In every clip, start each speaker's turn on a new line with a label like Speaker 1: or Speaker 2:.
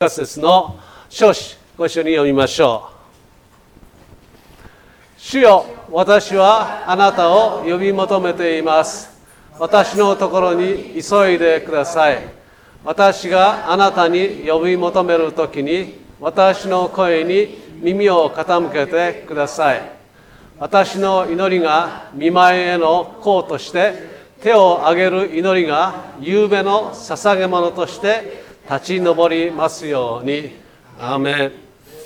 Speaker 1: 節の書詞、ご一緒に読みましょう。主よ、私はあなたを呼び求めています。私のところに急いでください。私があなたに呼び求めるときに、私の声に耳を傾けてください。私の祈りが御前への香として、手を挙げる祈りが夕べの捧げ物として立ち上りますように。アーメン。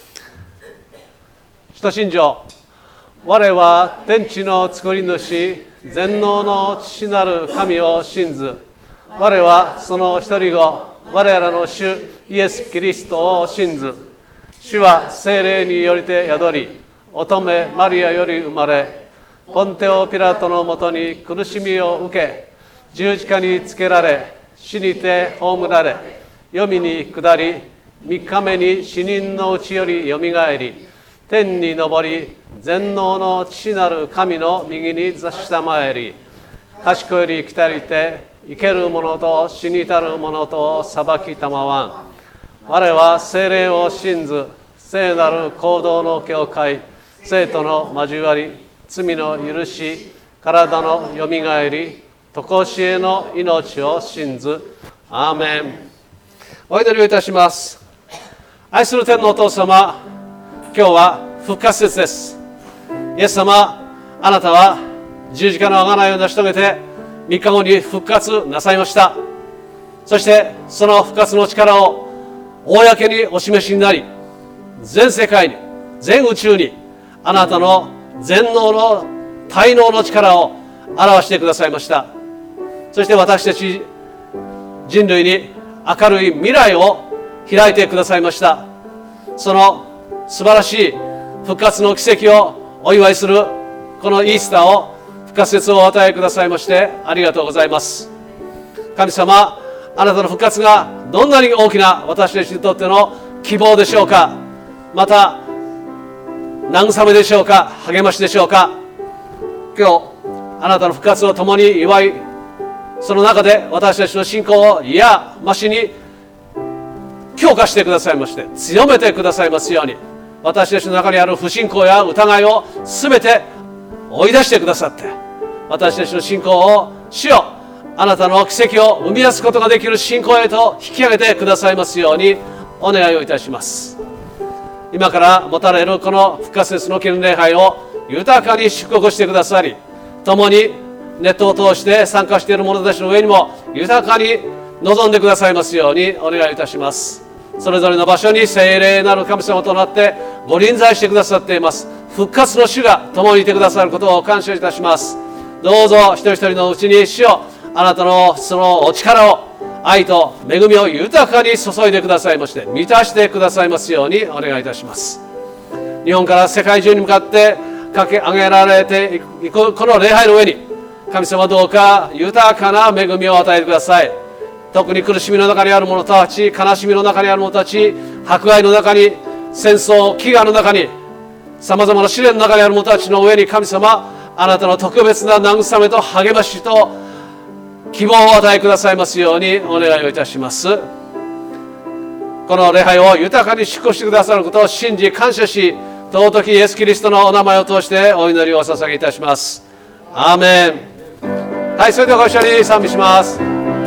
Speaker 1: 使徒信条。我は天地の作り主、全能の父なる神を信ず。我はその一人子、我らの主イエス・キリストを信ず。主は聖霊によりて宿り、乙女マリアより生まれ、ポンテオ・ピラトのもとに苦しみを受け、十字架につけられ、死にて葬られ、黄泉に下り、3日目に死人のうちよりよみがえり、天に昇り、全能の父なる神の右に座したまえり、賢より来たりて、生ける者と死にたる者と裁きたまわん。我は聖霊を信ず、聖なる行動の教会、生徒の交わり、罪の許し、体のよみがえり、常しえの命を信ず。アーメン。お祈りをいたします。愛する天のお父様、今日は復活節です。イエス様、あなたは十字架の贖いを成し遂げて3日後に復活なさいました。そしてその復活の力を公にお示しになり、全世界に、全宇宙にあなたの全能の大能の力を表してくださいました。そして私たち人類に明るい未来を開いてくださいました。その素晴らしい復活の奇跡をお祝いするこのイースターを、復活節をお与えくださいましてありがとうございます。神様、あなたの復活がどんなに大きな私たちにとっての希望でしょうか。また慰めでしょうか、励ましでしょうか。今日あなたの復活を共に祝い、その中で私たちの信仰をいやましに強化してくださいまして、強めてくださいますように、私たちの中にある不信仰や疑いを全て追い出してくださって、私たちの信仰を主よ、あなたの奇跡を生み出すことができる信仰へと引き上げてくださいますようにお願いをいたします。今から持たれるこの復活節の記念礼拝を豊かに祝福してくださり、共にネットを通して参加している者たちの上にも豊かに臨んでくださいますようにお願いいたします。それぞれの場所に聖霊なる神様となってご臨在してくださっています。復活の主が共にいてくださることを感謝いたします。どうぞ一人一人のうちに主よ、あなたのそのお力を、愛と恵みを豊かに注いでくださいまして、満たしてくださいますようにお願いいたします。日本から世界中に向かって駆け上げられていくこの礼拝の上に、神様どうか豊かな恵みを与えてください。特に苦しみの中にある者たち、悲しみの中にある者たち、迫害の中に、戦争、飢餓の中に、さまざまな試練の中にある者たちの上に、神様、あなたの特別な慰めと励ましと希望を与えくださいますようにお願いをいたします。この礼拝を豊かに祝福してくださることを信じ感謝し、尊きイエス・キリストのお名前を通してお祈りをお捧げいたします。アーメン。はい、それではご一緒に賛美します。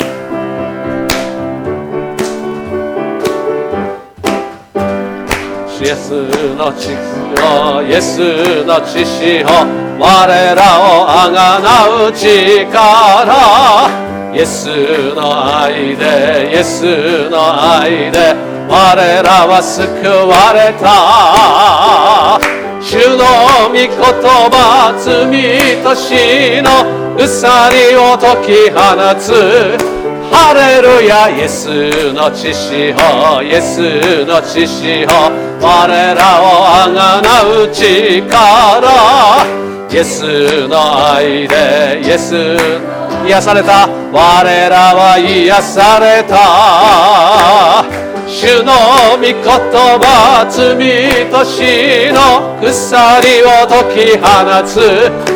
Speaker 1: イエスの血潮、イエスの血潮、我らをあがなう力、イエスの愛で、イエスの愛で我らは救われた。主の御言葉、罪と死の鎖を解き放つ。ハレルヤ、イエスの血潮、イエスの血潮、我らをあがなう力、イエスの愛で、イエス癒された。我らは癒された。主の御言葉、罪と死の鎖を解き放つ。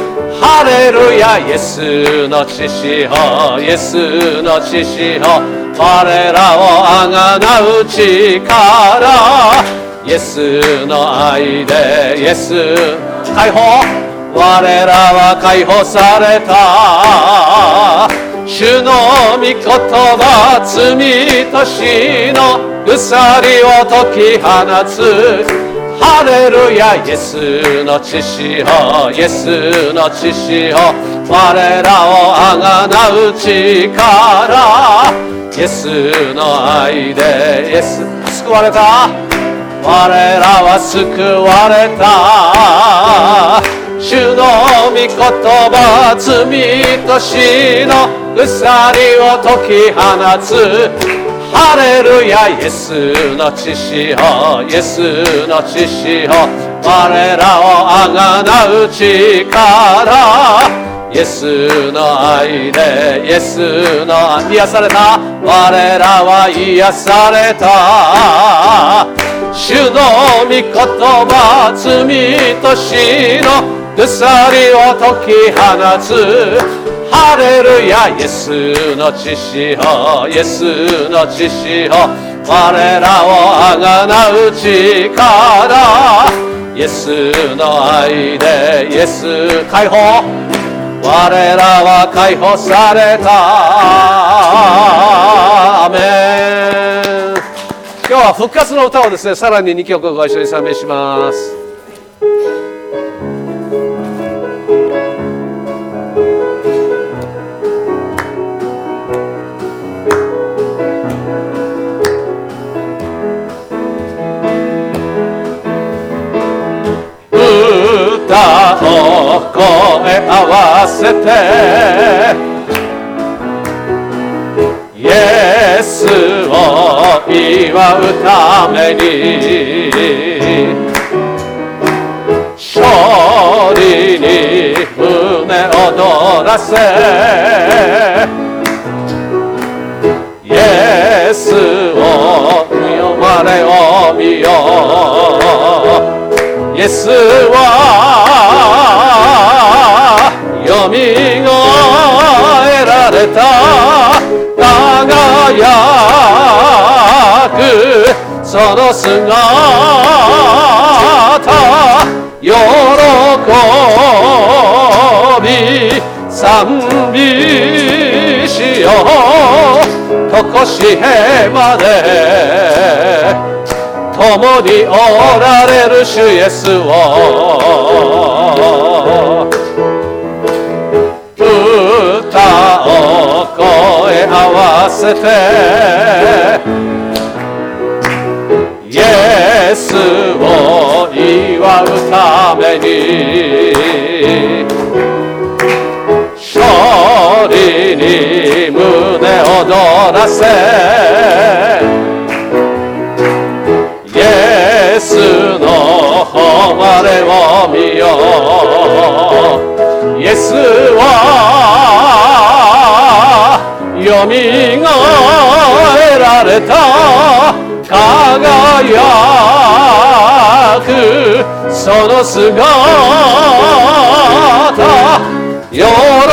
Speaker 1: ハレルヤイエスの血潮イエスの血潮我らをあがなう力イエスの愛でイエス解放我らは解放された主の御言葉罪と死の鎖を解き放つハレルヤイエスの血潮イエスの血潮我らをあがなう力イエスの愛でイエス救われた我らは救われた主の御言葉罪と死の鎖を解き放つハレルヤイエスの血潮イエスの血潮我らをあがなう力イエスの愛でイエスの癒された我らは癒された主の御言葉罪と死の鎖を解き放つハレルヤイエスの血潮イエスの血潮我らをあがなう力イエスの愛でイエス解放我らは解放されたアーメン今日は復活の歌をですねさらに2曲ご一緒に賛美します歌を声合わせてイエスを祝うために勝利に胸躍らせイエスを見よ我を見よイエスはよみがえられた輝くその姿喜び賛美しようとこしえまで共におられる主イエスを歌を声合わせてイエスを祝うために勝利に胸躍らせイエスの誉れを見よイエスはよみがえられた輝くその姿喜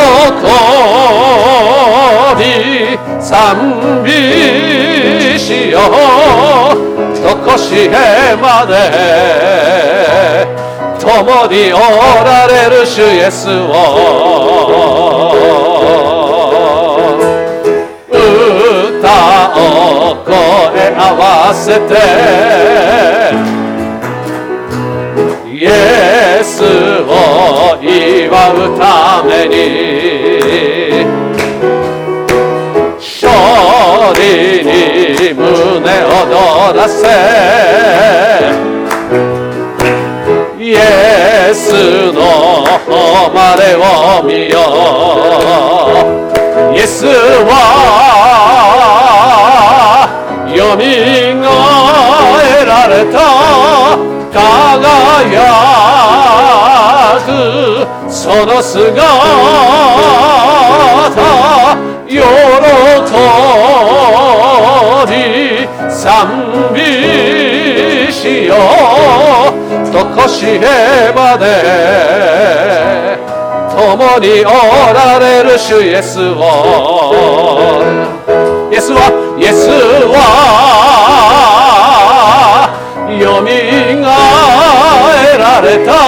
Speaker 1: び賛美しようとこしえまで共におられる主イエスを歌を声合わせてイエスを祝うために勝利に胸躍らせイエスの誉れを見よイエスはよみがえられた輝くその姿喜び賛美しようとこしえまで共共におられる主イエスをイエスはよみがえられた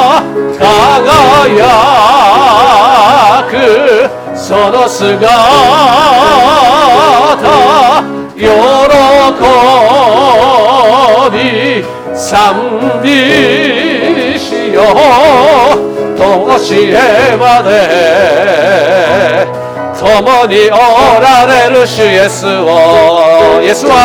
Speaker 1: 輝くその姿喜び賛美しようと教えまで共におられる主イエスをイエスは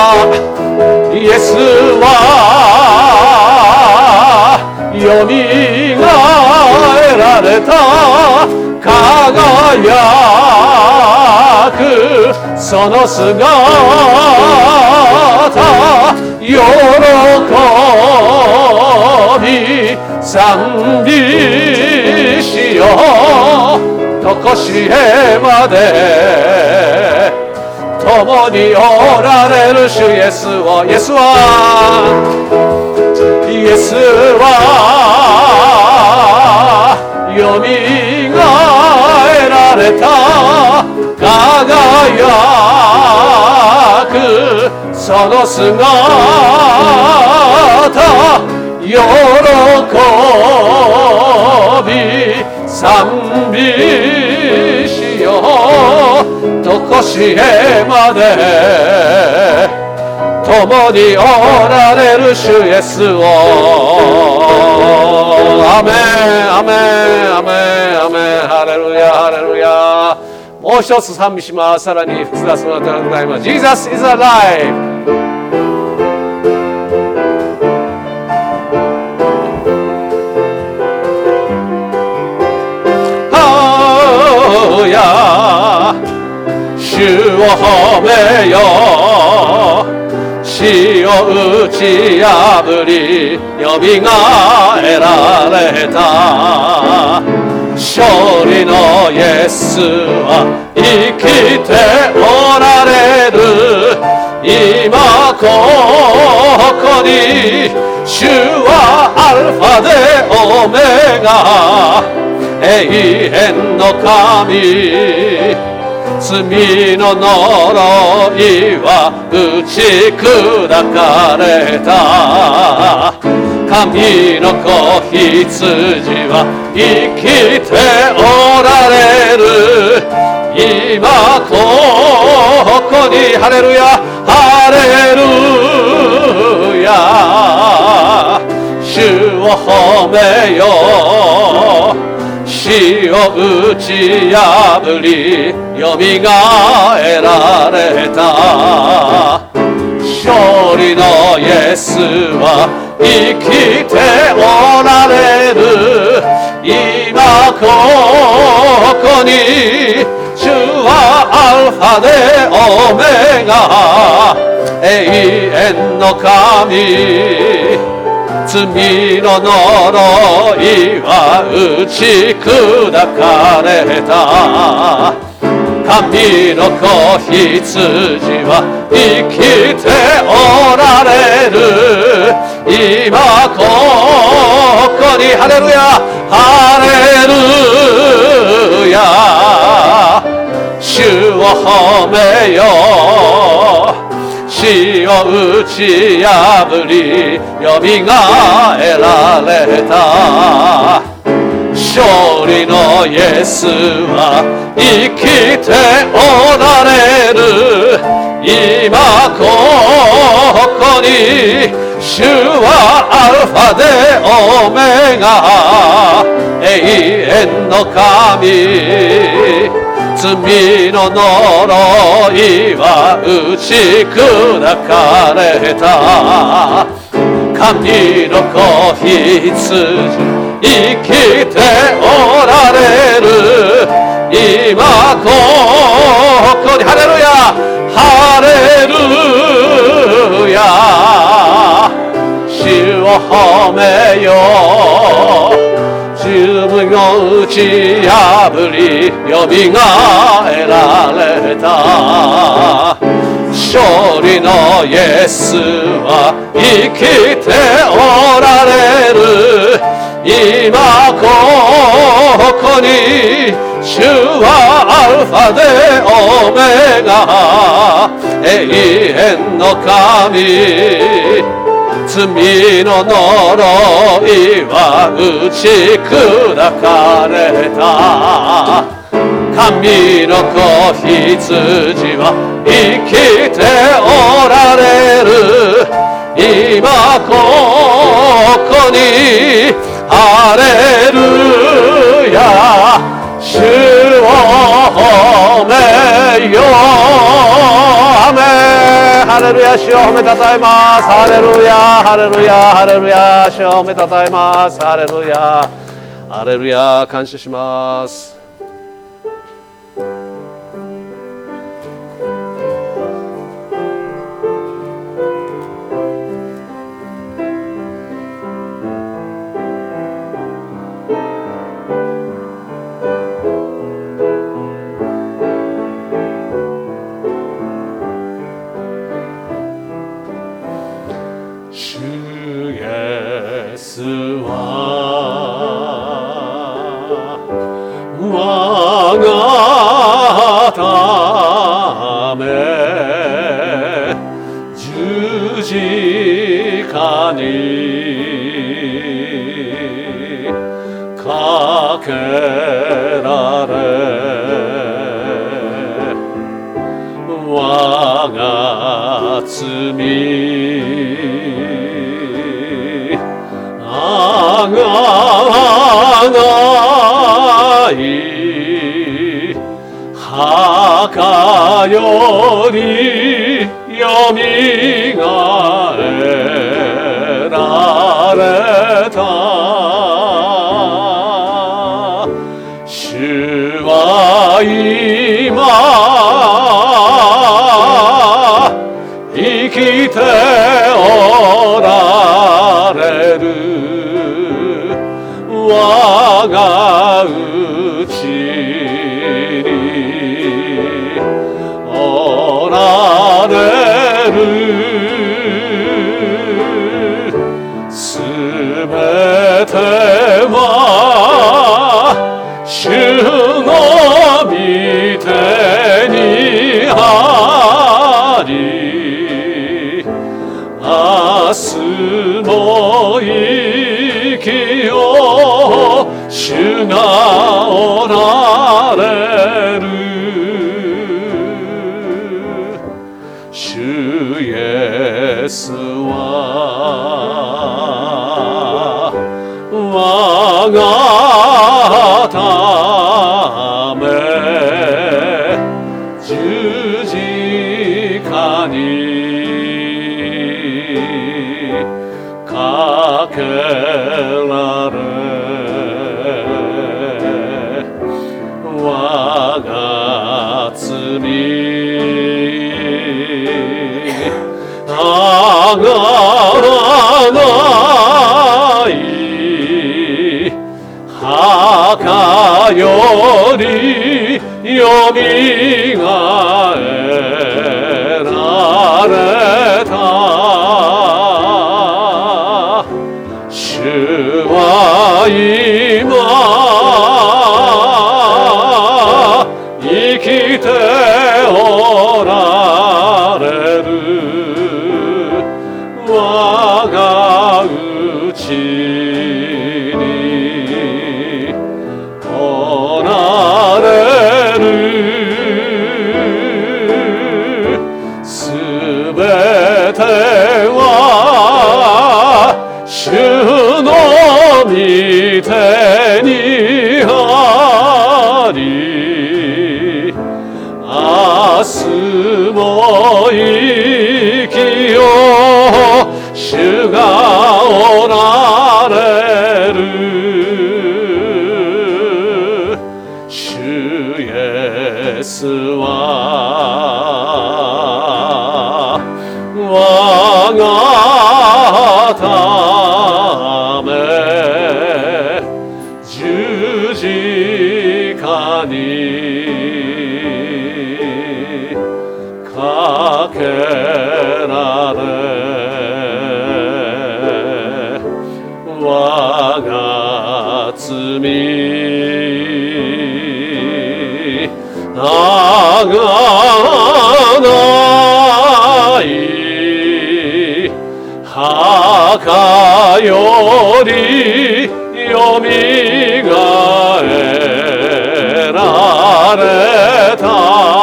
Speaker 1: よみがえられた輝くその姿喜び賛美しようとこしえまで共におられる主イエスをイエスはよみがえられた輝くその姿喜び賛美しようとこしえまで共におられる主イエスをアメンアメンアメンアメンハレルヤハレルヤもう一つ賛美しますさらに複雑な歌がございます Jesus is alive主を褒めよう死を打ち破りよみがえられた勝利のイエスは生きておられる今ここに主はアルファでオメガ永遠の神罪の呪いは打ち砕かれた神の子羊は生きておられる今ここにハレルヤハレルヤ主を褒めよう死を打ち破りよみがえられた勝利のイエスは生きておられる今ここに主はアルファでオメガ永遠の神罪の呪いは打ち砕かれた神の子羊は生きておられる今ここにハレルヤハレルヤ主を褒めよう死を打ち破りよみがえられた勝利のイエスは生きておられる今ここに主はアルファでオメガ永遠の神罪の呪いは打ち砕かれた神の子羊生きておられる今ここにハレルヤハレルヤ主を褒めよう十分を打ち破りよみがえられた勝利のイエスは生きておられる今ここに主はアルファでオメガ、永遠の神。罪の呪いは打ち砕かれた。神の子羊は生きておられる。今ここにハレルヤ、主を褒めよう。アメン。ハレルヤ、主を褒めたたえます。ハレルヤ、ハレルヤ、ハレルヤ、主を褒めたたえます。ハレルヤ、ハレルヤ、感謝します。墓よりよみがえられた。主は今生きておられる。我がうちおられる。すべては主の御手にあり、明日も生きよう。主がおられる。主イエスは我がため十字架にかけられ、我が罪あがらない墓よりよみがえられた。主は今生きておられる。我がうちにおられる。すべては主の御手にあり、明日も生きよう。主がおられる。主イエスは我がため十字架にかけられ、我が罪墓よりよみがえられた。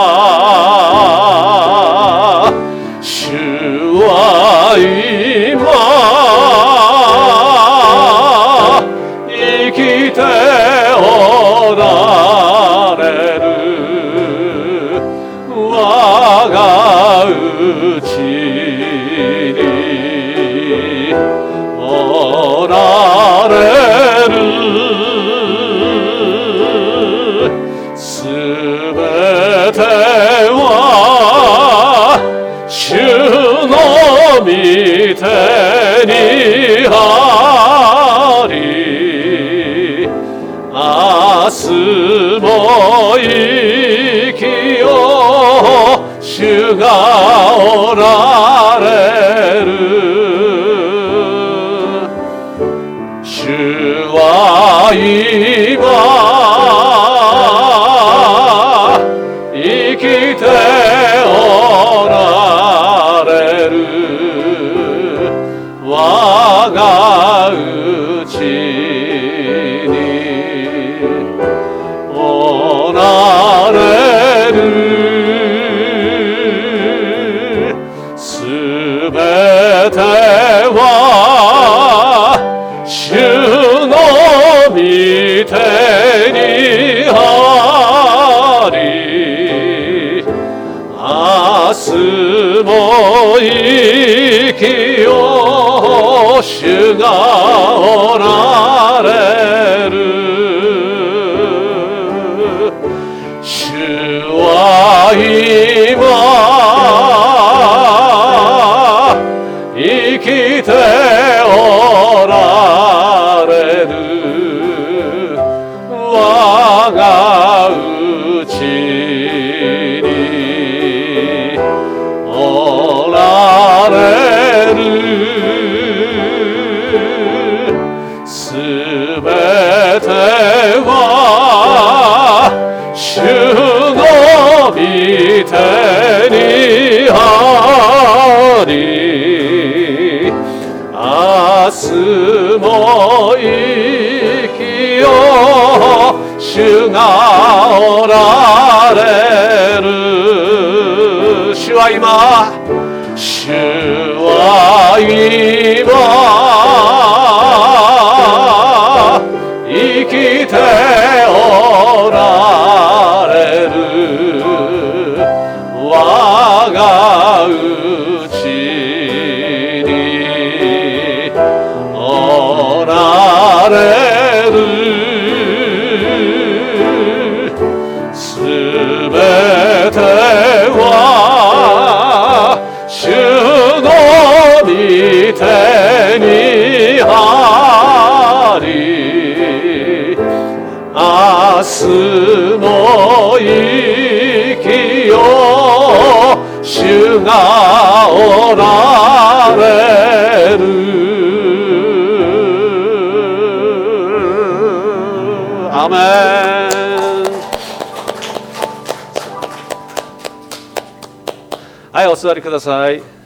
Speaker 1: 主は今生きておられる。我がうちにおられる。すべては主の御手にあり、明日も生きよう主がおられる。主は今生きておられる。我がうちにおられる。すべては主の御手にあり、明日も生きよう主がおられる。主は今生きておられる。我がうちにおられる。すべては主の御手にあり、明日も生きよう主がおられる。主は今生きておられる。我がうちにおられる。すべては主の御手にあり、明日も生きよう主がおられる。アーメン。はい、お座りください。